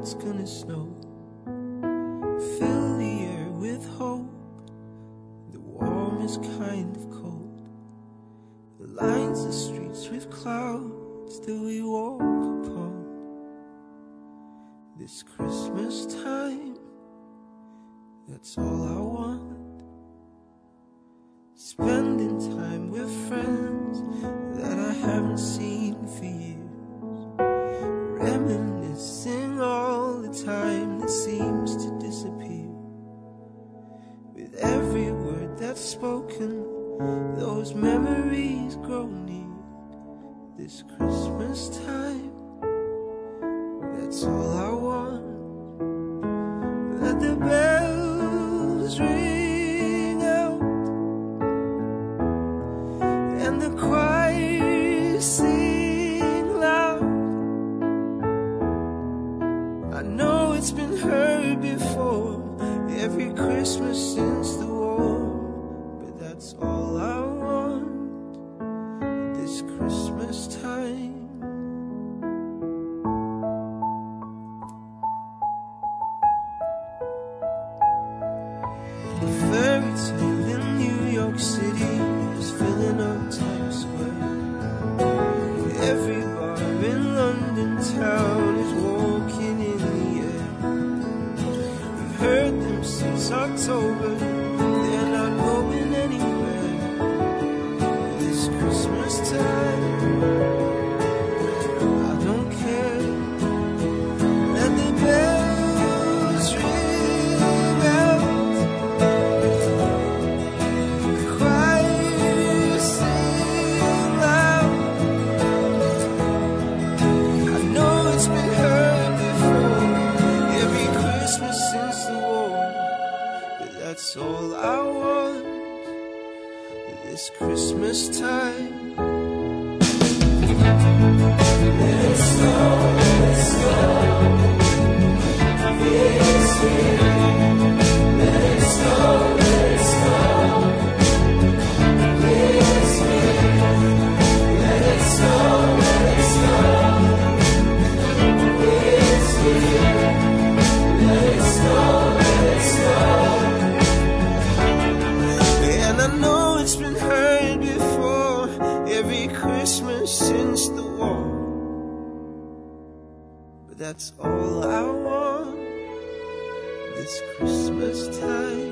it's gonna snow. Fill the air with hope. The warm is kind of cold. It lines the streets with clouds that we walk upon. This Christmas time, that's all I want. Spending time with friends that I haven't seen for years. Reminiscing all the time that seems to disappear. With every word that's spoken, those memories grow near. This Christmas time, that's all I want. Let the bells ring out and the choir sing loud. I know it's been heard before, every Christmas since the war, but that's all I want this Christmas time. The fairy tale in New York City is filling up Times Square. Every bar in London town is walking in the air. We've heard them since October, they're not going anywhere. This Christmas time, I don't care. Let the bells ring out, the choir sing loud. I know it's been heard before, every Christmas since the war, but that's all I want this Christmas time. Let it snow, let it snow this year. Let it snow, let it snow this year. Let it snow, let it snow this year. Let it snow, let it snow. And I know it's been heard before, every Christmas since the war, but that's all I want this Christmas time.